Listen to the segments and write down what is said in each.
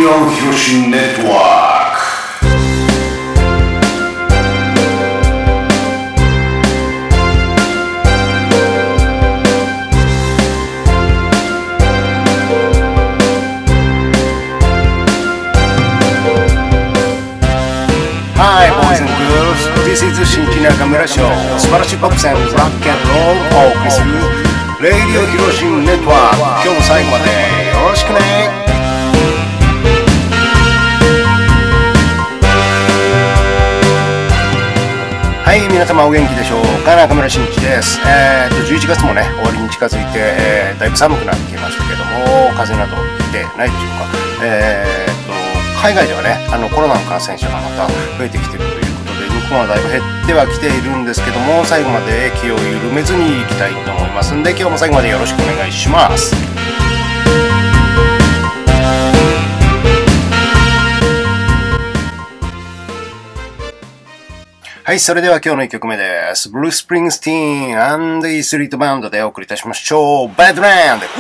オひろしネットワーク。Hi boys and girls, this is 新木中村翔。素晴らしいポップス&ロック&ロールをお送りするレイディオひろしネットワーク。今日も最後までよろしくね。はい、皆様お元気でしょうか。中村真一です。11月もね終わりに近づいて、だいぶ寒くなってきましたけども、風邪などひいてないでしょうか。海外ではねコロナの感染者がまた増えてきているということで、日本はだいぶ減ってはきているんですけども、最後まで気を緩めずにいきたいと思いますんで、今日も最後までよろしくお願いします。はい、それでは今日の1曲目です。ブルース・スプリングスティーン&イーストリートバンドでお送りいたしましょう。バッドランド。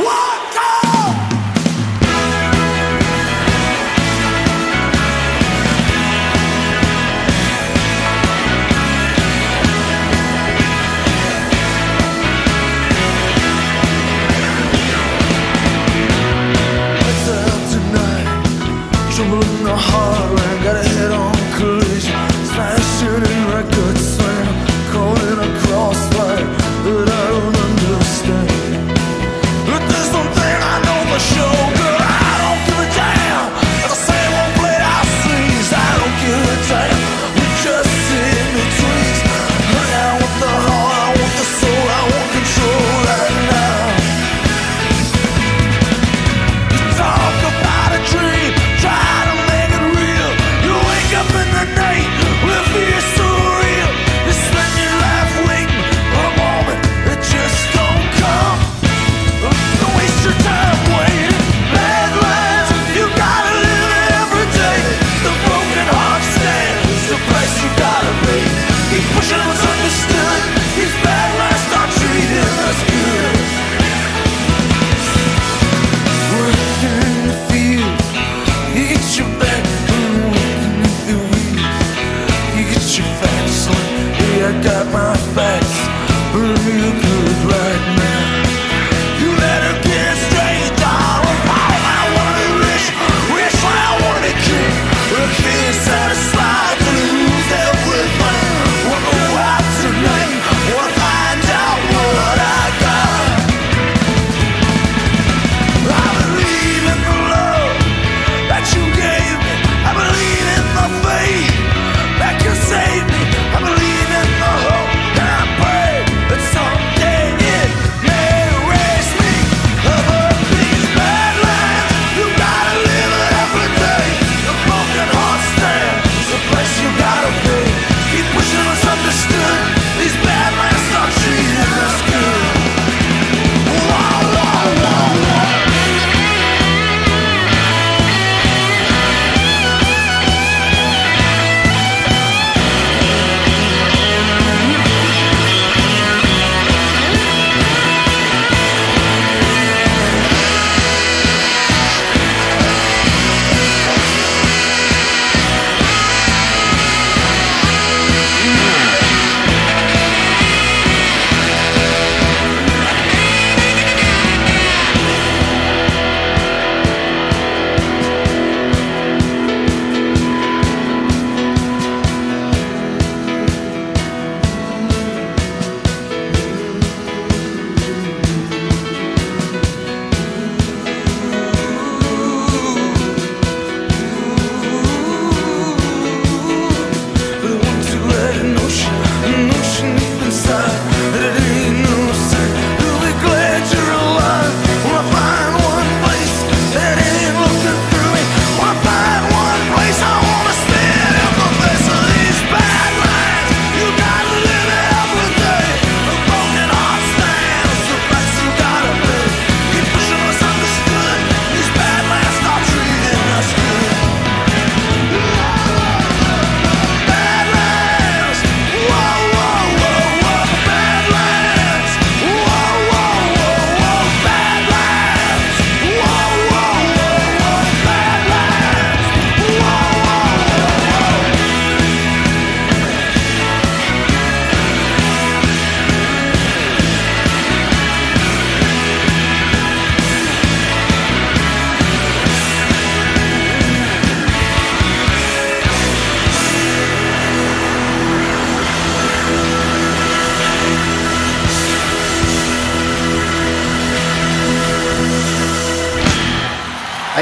Save me, I believe in the hope.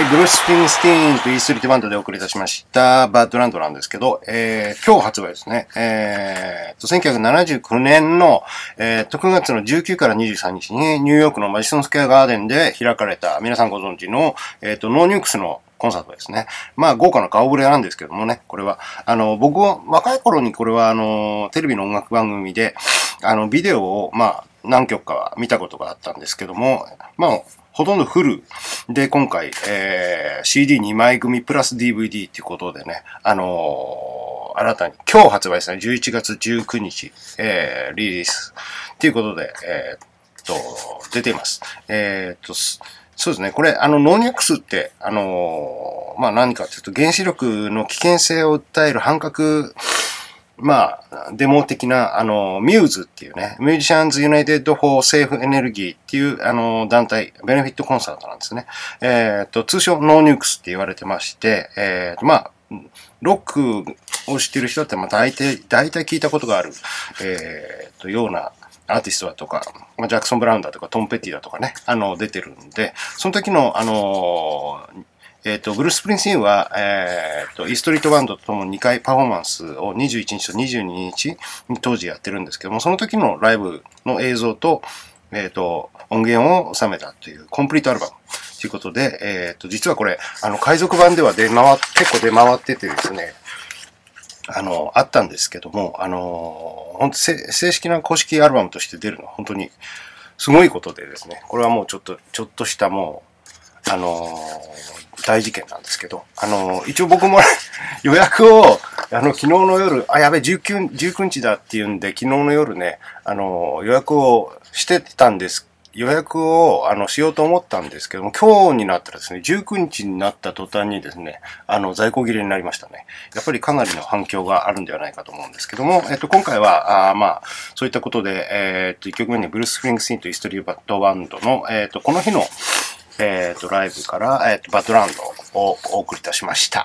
ブルース・スプリングスティーンとイーストリートバンドでお送りいたしましたバッドランドなんですけど、今日発売ですね。1979年の、9月の19から23日にニューヨークのマジソンスクエアガーデンで開かれた、皆さんご存知の、ノーニュークスのコンサートですね。まあ、豪華な顔ぶれなんですけどもね、これは。僕は若い頃にこれはテレビの音楽番組で、ビデオを、まあ、何曲か見たことがあったんですけども、まあ、ほとんどフルで今回、CD2 枚組プラス DVD っていうことでね、新たに今日発売ですね、11月19日、リリースっていうことで、出ています。そうですね。これ、ノーニャックスって、まあ、何かというと、原子力の危険性を訴える反核、まあ、デモ的な、ミューズっていうね、ミュージシャンズ・ユナイテッド・フォー・セーフ・エネルギーっていう、団体、ベネフィットコンサートなんですね。通称、ノーニュークスって言われてまして、まあ、ロックを知ってる人だって、まあ、大体聞いたことがある、ような、アーティストだとか、ジャクソン・ブラウンだとか、トム・ペティだとかね、出てるんで、その時の、ブルース・スプリングスティーンは、イーストリートバンドとともに2回パフォーマンスを21日と22日に当時やってるんですけども、その時のライブの映像と、音源を収めたというコンプリートアルバムということで、実はこれ、海賊版では結構出回っててですね、あったんですけども、本当正式な公式アルバムとして出るのは本当にすごいことでですね、これはもうちょっとしたもう、大事件なんですけど、一応僕も予約を、昨日の夜、やべ、19日だっていうんで、昨日の夜ね、予約をしてたんです。予約を、しようと思ったんですけども、今日になったらですね、19日になった途端にですね、在庫切れになりましたね。やっぱりかなりの反響があるんではないかと思うんですけども、今回は、まあ、そういったことで、1曲目にブルース・スプリングスティーンとイーストリートバンドの、この日の、ライブから、バッドランドをお送りいたしました。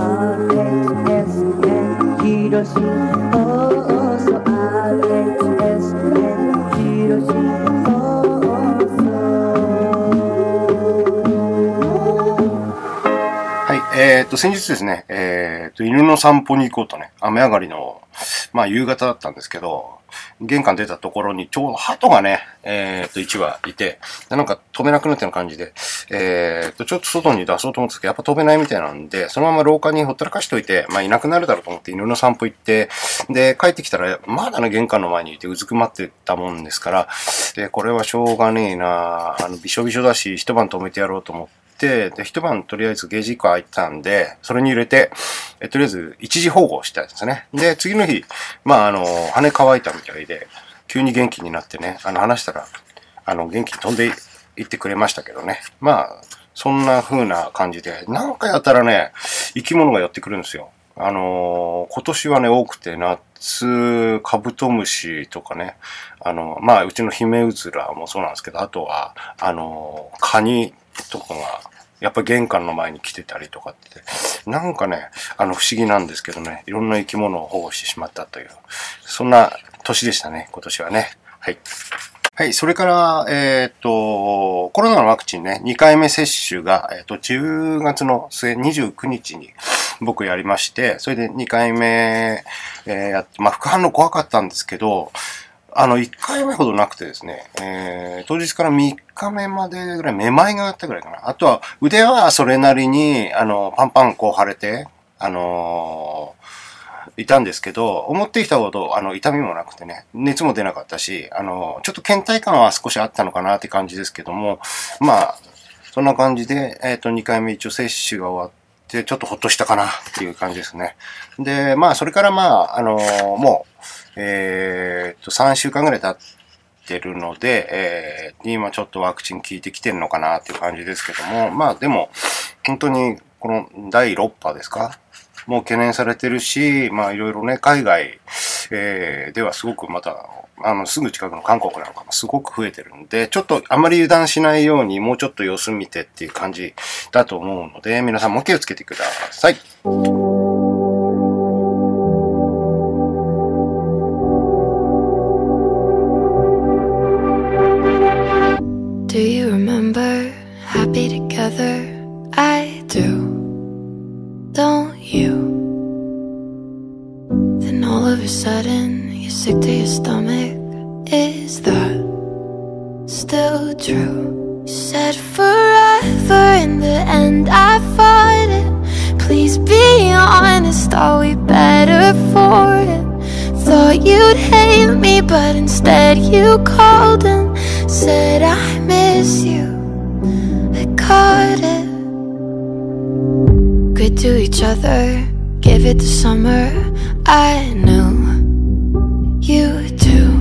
はい、先日ですね、犬の散歩に行こうとね、雨上がりの、まあ夕方だったんですけど、玄関出たところにちょうど鳩がね、1羽いて、なんか飛べなくなったような感じで、ちょっと外に出そうと思ったんですけど、やっぱ飛べないみたいなんで、そのまま廊下にほったらかしといて、まあいなくなるだろうと思って犬の散歩行って、で、帰ってきたら、まだね、玄関の前にいてうずくまってたもんですから、これはしょうがねえな、びしょびしょだし、一晩止めてやろうと思って、で、一晩とりあえずゲージ1個空いてたんで、それに入れて、とりあえず一時保護したんですね。で、次の日、まあ羽乾いたみたいで、急に元気になってね、話したら、元気に飛んでいってくれましたけどね。まあ、そんな風な感じで、なんかやったらね、生き物が寄ってくるんですよ。今年はね、多くて、夏、カブトムシとかね、まあ、うちのヒメウズラもそうなんですけど、あとは、カニとかが、やっぱ玄関の前に来てたりとかって、なんかね、不思議なんですけどね、いろんな生き物を保護してしまったという、そんな年でしたね、今年はね。はい。はい、それから、コロナのワクチンね、2回目接種が、10月の末29日に僕やりまして、それで2回目、やって、まあ、副反応怖かったんですけど、1回目ほどなくてですね、当日から3日目までぐらい、めまいがあったぐらいかな。あとは、腕はそれなりに、パンパンこう腫れて、いたんですけど、思ってきたほど、痛みもなくてね、熱も出なかったし、ちょっと倦怠感は少しあったのかなって感じですけども、まあ、そんな感じで、2回目一応接種が終わって、ちょっとほっとしたかなっていう感じですね。で、まあ、それからまあ、もう、3週間ぐらい経ってるので、今ちょっとワクチン効いてきてるのかなっていう感じですけども、まあでも、本当にこの第6波ですかもう懸念されてるし、まあいろいろね、海外、ではすごくまた、すぐ近くの韓国なんかもすごく増えてるんで、ちょっとあまり油断しないようにもうちょっと様子見てっていう感じだと思うので、皆さんも気をつけてください。 Do you remember happy together? I sudden you're sick to your stomach. Is that still true? You said forever, in the end I fought it. Please be honest, are we better for it? Thought you'd hate me, but instead you called and said I miss you. I caught it. Good to each other, give it to summer. I know you too,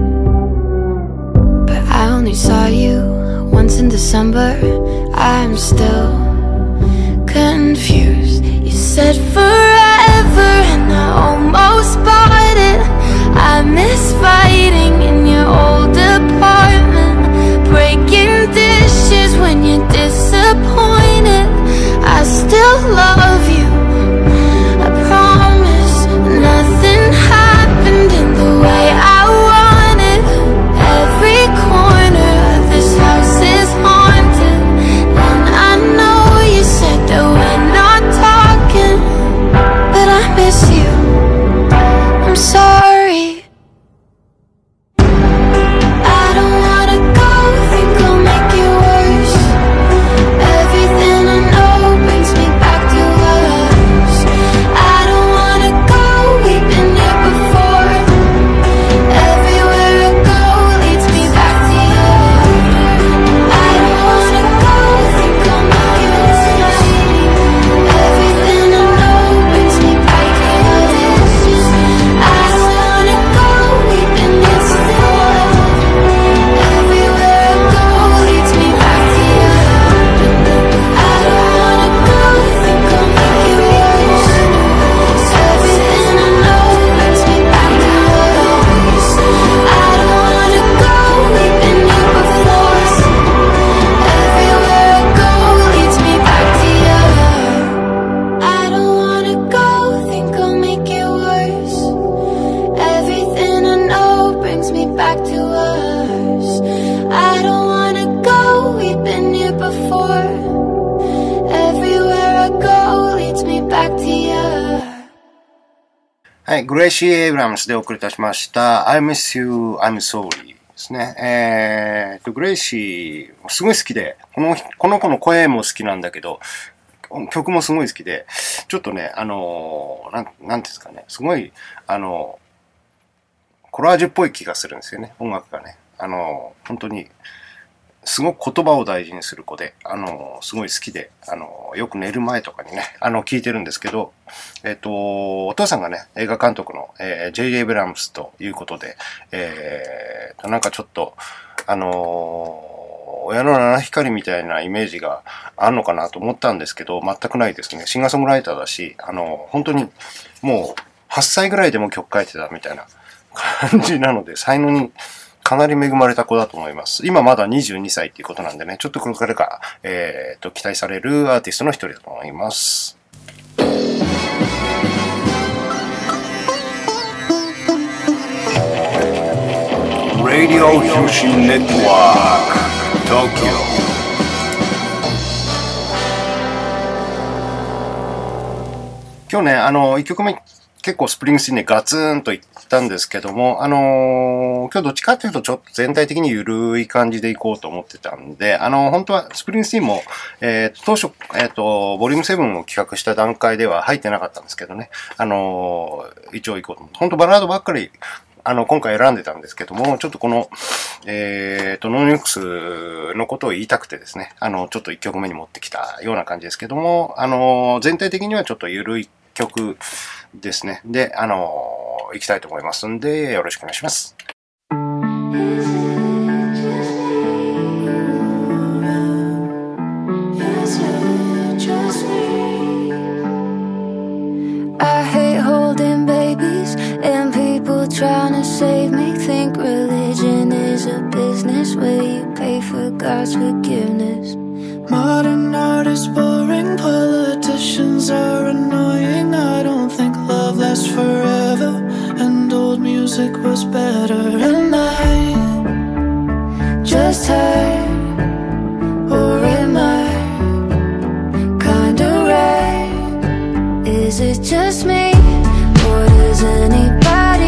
but I only saw you once in December. I'm still confused. You said forever and I almost bought it. I miss fighting in your old apartment, breaking dishes when you're disappointed. I still love you, I promise. Nothing happened in the way I wanted. Every corner of this house is haunted, and I know you said that we're not talking, but I miss you. I'm sorry. I don't wanna go, think I'll make it worse. Everything I know brings me back to us. I don't wanna go, we've been here before. Everywhere I go leads me back to you. I don't wanna go, think I'll make it worse. Everything I know brings me back to us. I don't wanna go, we've been here before. Everywhere I go leads me back to you. I don't wanna go, think I'll make it worse. Everything I know brings me back to us. I don't wanna go, we've been here before. Everywhere I go leads me back to you. I don't wanna go, think I'll make it worse. Everything I know brings me back to us. I don't wanna go, we've been here before. Everywhere I go leads me back to you. はい、グレイシー・エイブラムスでお送りいたしました I miss you, I'm sorry ですね。グレイシーすごい好きで、この子の声も好きなんだけど、曲もすごい好きで、ちょっとね、なんていうんですかね、すごい、コラージュっぽい気がするんですよね、音楽がね。本当に、すごく言葉を大事にする子で、すごい好きで、よく寝る前とかにね、聞いてるんですけど、お父さんがね、映画監督の、J.J. ブラムスということで、なんかちょっと、親の七光みたいなイメージがあるのかなと思ったんですけど、全くないですね。シンガーソングライターだし、本当にもう8歳ぐらいでも曲書いてたみたいな感じなので、才能にかなり恵まれた子だと思います。今まだ22歳っていうことなんでね、ちょっとこれからが、期待されるアーティストの一人だと思います。Radio Kyushin Network Tokyo。今日ね、1曲目結構スプリングスティーンでガツンといったんですけども、今日どっちかというとちょっと全体的に緩い感じでいこうと思ってたんで、本当はスプリングスティーンも、当初、ボリューム7を企画した段階では入ってなかったんですけどね、一応行こうと思って、本当バラードばっかり、今回選んでたんですけども、ちょっとこの、ノーニュークスのことを言いたくてですね、ちょっと1曲目に持ってきたような感じですけども、全体的にはちょっと緩い曲ですね。で、行きたいと思いますんで、よろしくお願いします。 Trying to save me, think religion is a business where you pay for God's forgiveness. Modern art is boring, politicians are annoying. I don't think love lasts forever, and old music was better. And I just heard, or am I kinda right? Is it just me, or does anybody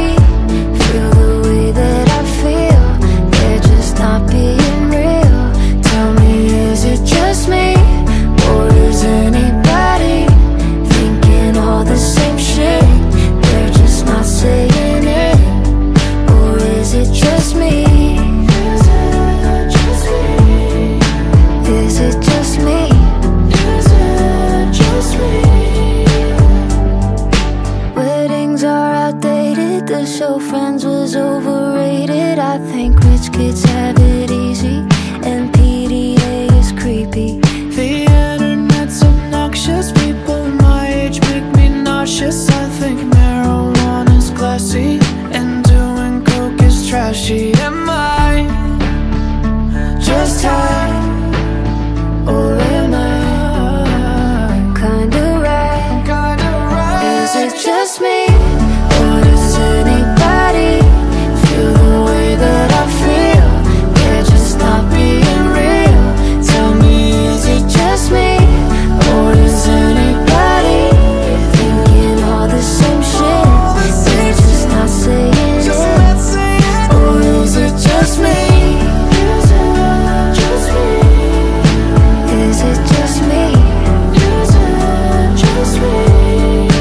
stated the show Friends was overrated. I think rich kids have it easy and PDA is creepy. The internet's obnoxious. People my age make me nauseous. I think marijuana's classy and doing coke is trashy. Am I just high, or am I Kinda right. Is it just me, or does anybody feel the way that I feel? Yeah, just not being real. Tell me, is it just me, or does anybody thinking all the same shit? They're just not saying it. Or is it just me? Is it just me? Is it just me? Is it just me?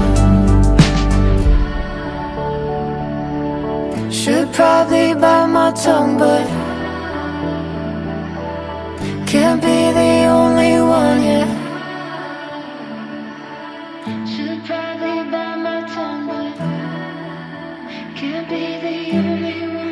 Should probably bite my tongue, but can't be the only one, yeah. Should probably bite my tongue, but can't be the only one.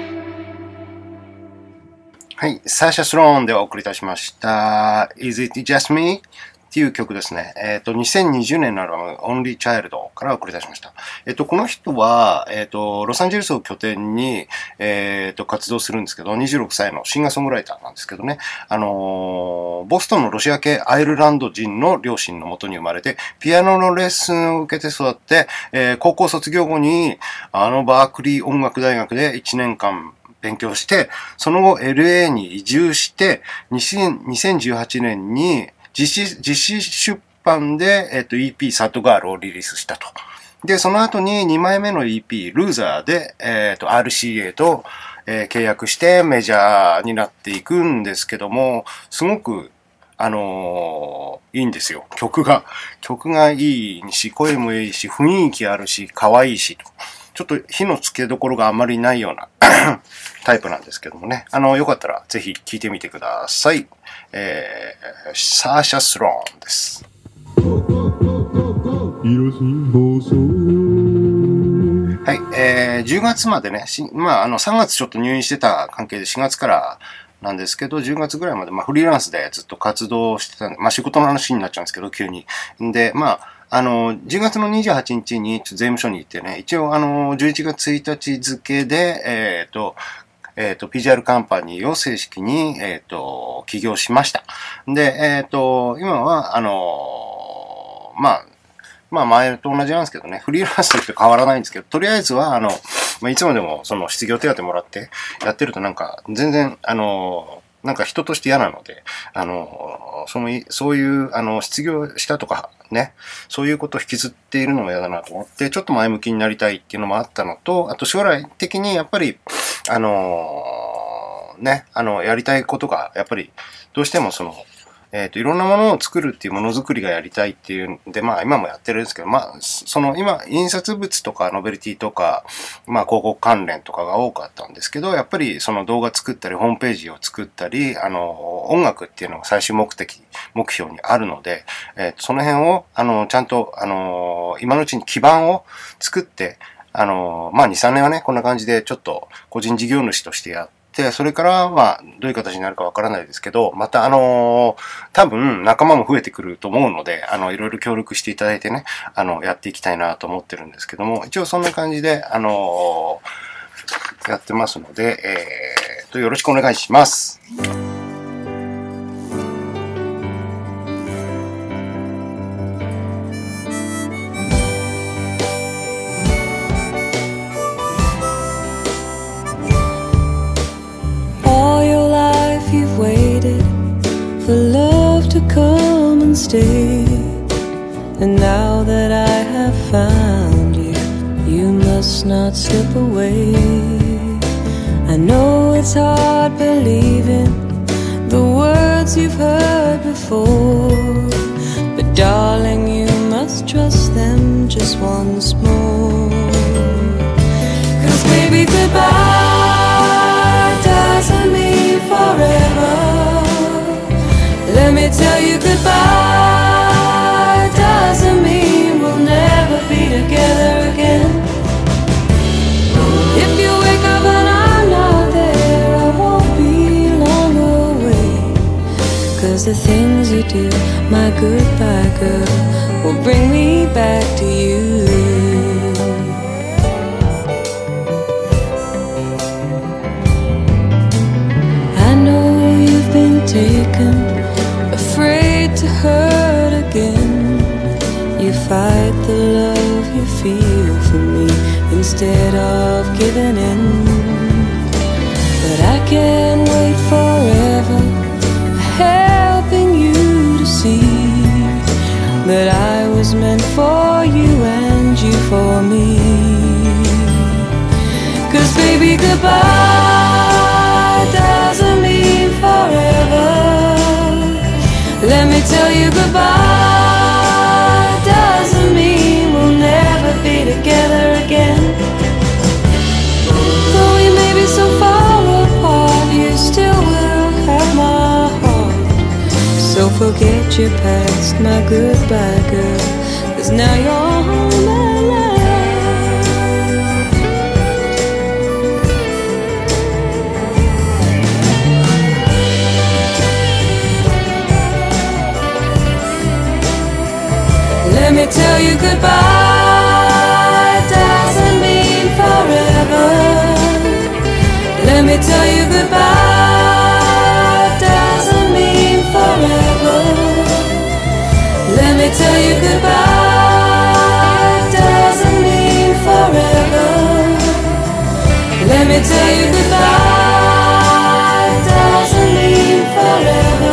はい、サーシャ・スローンでお送りいたしました。Is It Just Me? っていう曲ですね。2020年のアルバム Only Child からお送りいたしました。この人は、ロサンゼルスを拠点に、活動するんですけど、26歳のシンガーソングライターなんですけどね、ボストンのロシア系アイルランド人の両親のもとに生まれて、ピアノのレッスンを受けて育って、高校卒業後に、バークリー音楽大学で1年間、勉強して、その後 LA に移住して、2018年に実施出版で、EP サッドガールをリリースしたと。で、その後に2枚目の EP ルーザーで、RCA と、契約してメジャーになっていくんですけども、すごくいいんですよ。曲がいいし、声もいいし、雰囲気あるし、可愛いしと。ちょっと火のつけどころがあんまりないようなタイプなんですけどもね。よかったらぜひ聴いてみてください。サーシャ・スローンです。はい、10月までね、3月ちょっと入院してた関係で4月からなんですけど、10月ぐらいまで、フリーランスでずっと活動してたんで、仕事の話になっちゃうんですけど、急に。で、10月の28日に税務署に行ってね、一応11月1日付で、PGR カンパニーを正式に、起業しました。で、今は、前と同じなんですけどね、フリーランスとして変わらないんですけど、とりあえずは、いつまでもその失業手当もらってやってると全然、人として嫌なので、そういう、失業したとかね、そういうことを引きずっているのも嫌だなと思って、ちょっと前向きになりたいっていうのもあったのと、あと将来的にやっぱり、やりたいことが、やっぱり、どうしてもいろんなものを作るっていうものづくりがやりたいっていうんで、今もやってるんですけど、今、印刷物とかノベルティとか、広告関連とかが多かったんですけど、やっぱりその動画作ったり、ホームページを作ったり、音楽っていうのが最終目標にあるので、その辺を、ちゃんと、今のうちに基盤を作って、2、3年はね、こんな感じでちょっと個人事業主としてやって、それからはどういう形になるかわからないですけど、また多分仲間も増えてくると思うので、いろいろ協力していただいてね、やっていきたいなと思ってるんですけども、一応そんな感じで、やってますので、よろしくお願いします。 Come and stay, and now that I have found you, you must not slip away. I know it's hard believing the words you've heard before, but darling, you must trust them just once more. 'Cause baby, goodbye doesn't mean forever.Let me tell you goodbye doesn't mean we'll never be together again. 'cause the things you do, my goodbye girl, will bring me back to you. I know you've been taken, afraid to hurt again. You fight the love you feel for me instead of giving in. But I can't wait forever, helping you to see that I was meant for you and you for me. 'Cause baby, goodbye doesn't mean forever. Let me tell you, goodbye doesn't mean we'll never be together again. Though we may be so far apart, you still will have my heart. So forget your past, my goodbye girl, 'cause now you're home at last. Let me tell you, goodbye doesn't mean forever. Let me tell you, goodbye doesn't mean forever. Let me tell you, goodbye doesn't mean forever. Let me tell you, goodbye doesn't mean forever.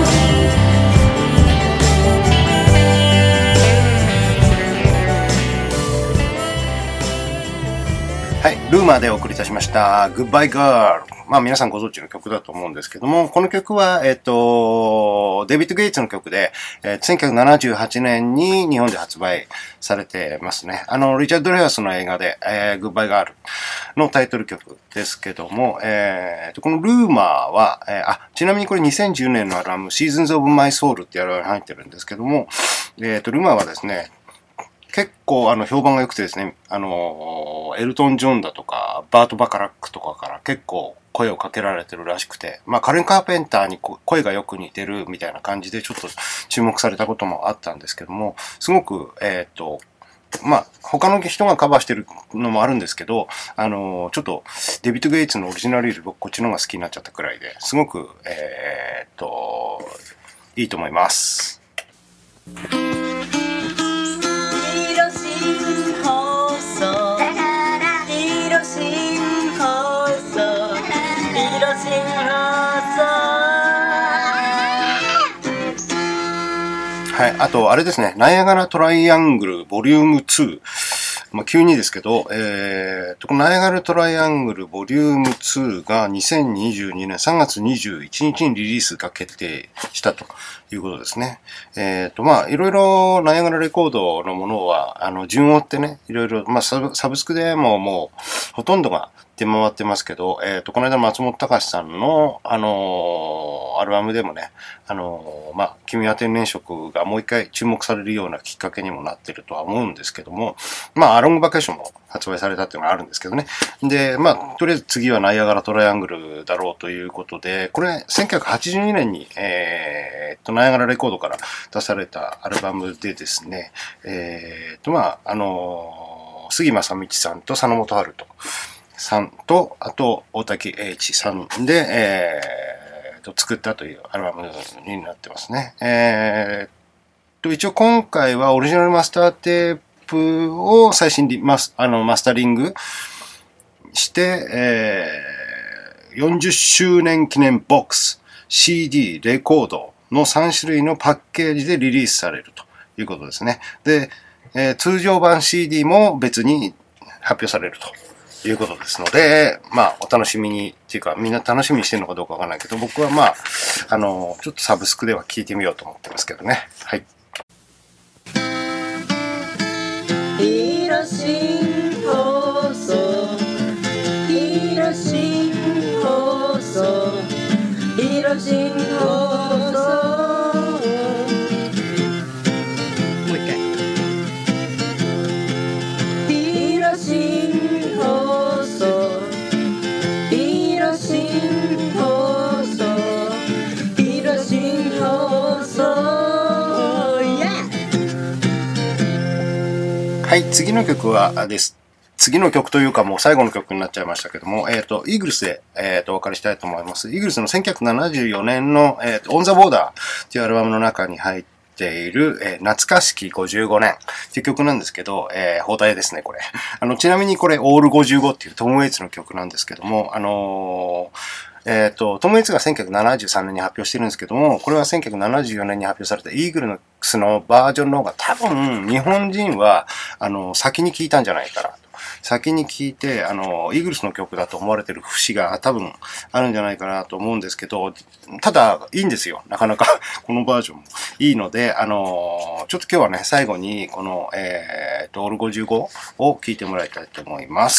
はい、ルーマーでお送りいたしました Goodbye Girl。まあ皆さんご存知の曲だと思うんですけども、この曲は、デビッド・ゲイツの曲で、1978年に日本で発売されてますね。リチャード・ドレアスの映画で、Goodbye Girl のタイトル曲ですけども、このルーマーは、ちなみにこれ2010年のアルバム Seasons of My Soul ってアルバムに入ってるんですけども、ルーマーはですね、結構評判が良くてですね、エルトン・ジョンだとか、バート・バカラックとかから結構声をかけられてるらしくて、まあカレン・カーペンターに声がよく似てるみたいな感じでちょっと注目されたこともあったんですけども、すごく、まあ他の人がカバーしてるのもあるんですけど、ちょっとデビッド・ゲイツのオリジナルより僕こっちの方が好きになっちゃったくらいで、すごく、いいと思います。はい。あと、あれですね。ナイアガラトライアングルボリューム2。まあ、急にですけど、このナイアガラトライアングルボリューム2が2022年3月21日にリリースが決定したということですね。まあ、いろいろナイアガラレコードのものは、順を追ってね、いろいろ、まあ、サブスクでもう、ほとんどが出回ってますけど、この間松本隆さんの、アルバムでもね、まあ、君は天然色がもう一回注目されるようなきっかけにもなってるとは思うんですけども、まあ、ロングバケーションも発売されたっていうのがあるんですけどね。で、まあ、とりあえず次はナイアガラトライアングルだろうということで、これ、1982年に、ナイアガラレコードから出されたアルバムでですね、まあ、杉正道さんと佐野元春と、さんと、あと、大滝栄一さんで、作ったというアルバムになってますね。一応今回はオリジナルマスターテープを最新にマスタリングして、40周年記念ボックス、CD、レコードの3種類のパッケージでリリースされるということですね。で、通常版 CD も別に発表されるということですので、まあ、お楽しみに、っていうか、みんな楽しみにしてるのかどうかわからないけど、僕はまあ、ちょっとサブスクでは聞いてみようと思ってますけどね。はい。 広新放送、広新放送、広新放送。もう一回。広新放送、広新放送、広新放送。 はい、次の曲はです。次の曲というかもう最後の曲になっちゃいましたけども、イーグルスで、お別れしたいと思います。イーグルスの1974年の、On the Border というアルバムの中に入っている、懐かしき55年っていう曲なんですけど、包帯ですね、これ。ちなみにこれ、オール55っていうトム・ウェイツの曲なんですけども、トム・ウェイツが1973年に発表してるんですけども、これは1974年に発表されたイーグルスのバージョンの方が多分、日本人は、先に聴いたんじゃないかなと。先に聴いて、イーグルスの曲だと思われてる節が多分あるんじゃないかなと思うんですけど、ただ、いいんですよ。なかなか、このバージョンもいいので、ちょっと今日はね、最後に、この、オール55を聴いてもらいたいと思います。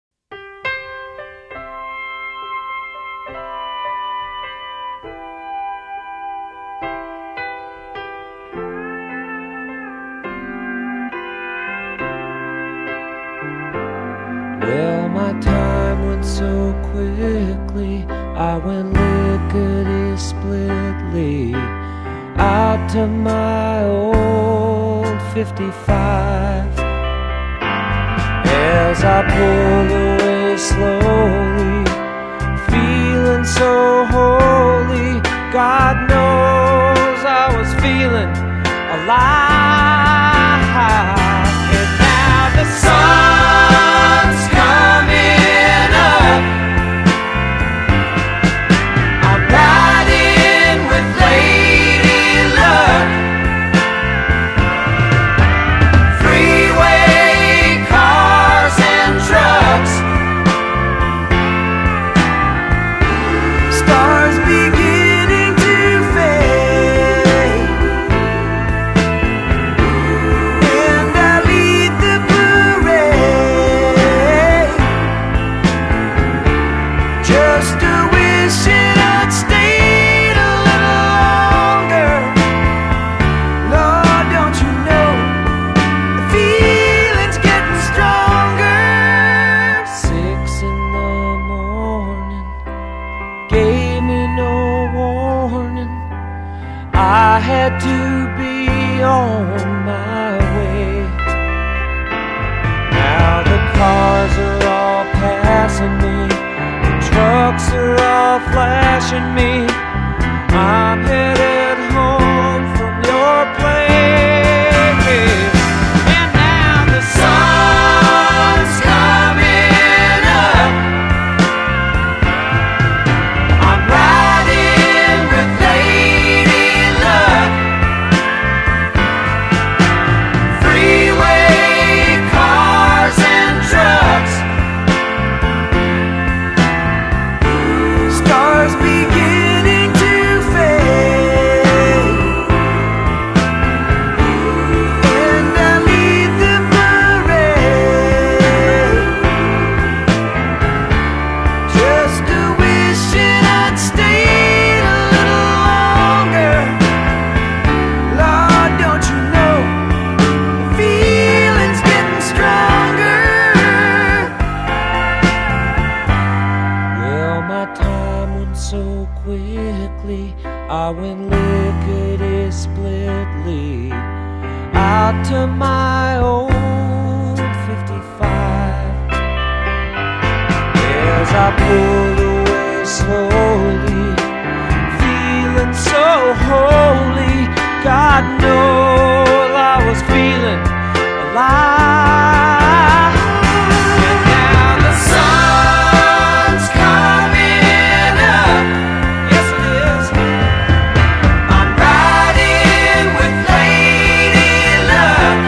Well, my time went so quickly. I went lickety-splitly out to my old 55. As I pulled away slowly, feeling so holy, God knows I was feeling alive. And now the sun's coming up. I'm riding with Lady Luck. Freeway cars and trucks, stars beginning to fade, and I lead the parade, just a wishing I'd stayed a little longer. Lord, don't you know the feeling's getting stronger. 6 in the morning gave me no warning. I had to be on my way. Now the cars are all passing me, the trucks are all flashing me. I'm headed home from your place. And now the sun's coming up. I'm riding with Lady Luck. Freeway cars and trucks, stars beginning to fade, and I lead the parade, just a wishing I'd stayed a little longer. Lord, don't you know the feeling's getting stronger. Well, my time went so quickly, I went lickety-splitly out to my old 55. As I pulled away slowly, feeling so holy, God knows I was feeling alive. And now the sun's coming up. Yes, it is. I'm riding with Lady Luck.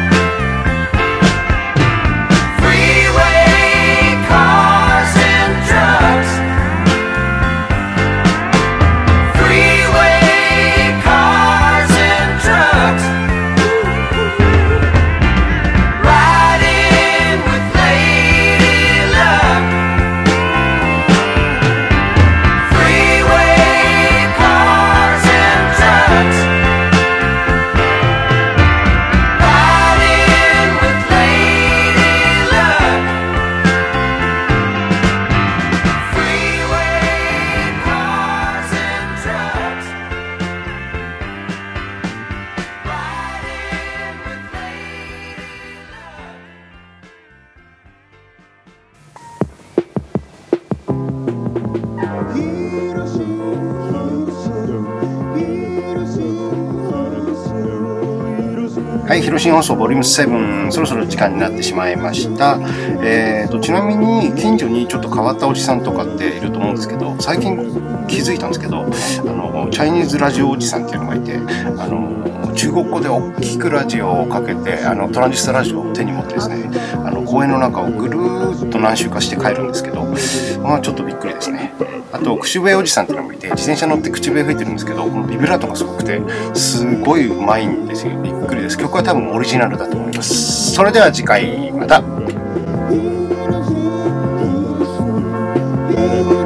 Freeway cars and trucks, freeway cars and trucks, はい、広信放送ボリューム7、そろそろ時間になってしまいました。ちなみに近所にちょっと変わったおじさんとかっていると思うんですけど、最近気づいたんですけど、チャイニーズラジオおじさんっていうのがいて、中国語で大きくラジオをかけて、トランジスタラジオを手に持ってですね、公園の中をぐるーっと何周かして帰るんですけど、まあちょっとびっくりですね。あと、口笛おじさんっていうのもいて、自転車乗って口笛吹いてるんですけど、このビブラートがすごくて、すごいうまいんですよ。びっくりです。曲は多分オリジナルだと思います。それでは次回また。